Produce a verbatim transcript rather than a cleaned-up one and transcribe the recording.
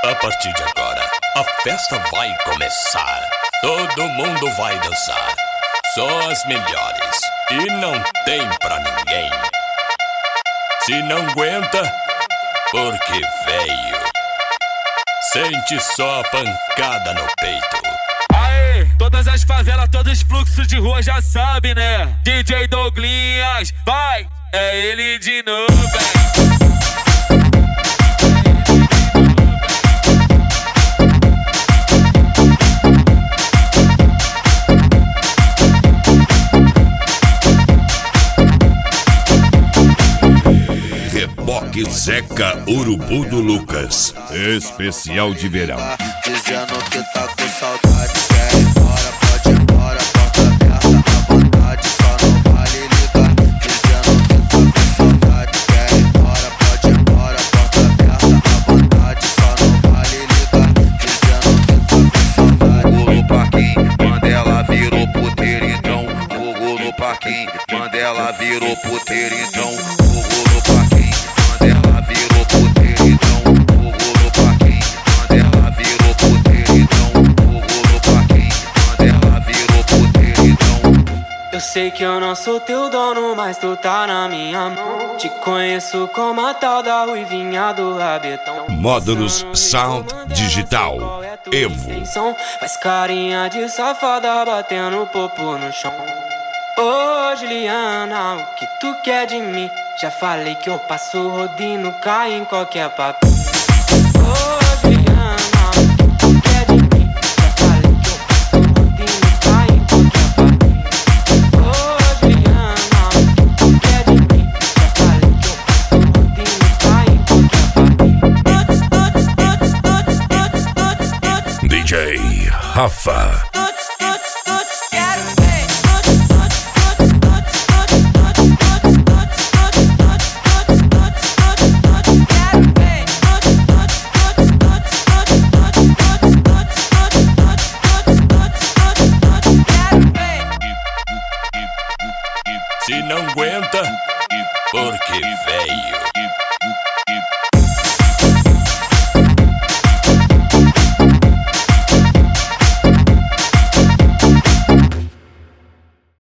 A partir de agora, a festa vai começar. Todo mundo vai dançar. Só as melhores. E não tem pra ninguém. Se não aguenta, porque veio. Sente só a pancada no peito. Aê, todas as favelas, todos os fluxos de rua já sabem, né? D J Douglinhas, vai! É ele de novo, hein? Reboque Zeca Urubu do Lucas, especial de verão. Dizendo que tá com saudade, quer ir embora, pode ir embora, porta aberta à vontade, só não vale ligar. Dizendo que tá com saudade, quer ir embora, pode ir embora, porta aberta à vontade, só não vale ligar. Dizendo que tá com saudade. Fogo no parquinho, Mandela virou puteiro então. Fogo no parquinho, Mandela virou puteiro então. Fogo no parquinho, Mandela virou puteiro então. Fogo no parquinho, Mandela virou puteiro então. Fogo no parquinho, Mandela virou puteiro então. Eu sei que eu não sou teu dono, mas tu tá na minha mão. Te conheço como a tal da ruivinha do rabetão. Módulos Sound Digital Evo. Faz carinha de safada batendo popo no chão. Ô Juliana, o que tu quer de mim? Já falei que eu passo rodinho, cai em qualquer papel. Ô Juliana, o que tu quer de mim? Já falei que eu passo rodinho, cai em qualquer papel. Ô Juliana, o que tu quer de mim? Já falei que eu passo rodinho, cai em qualquer papel. D J Rafa.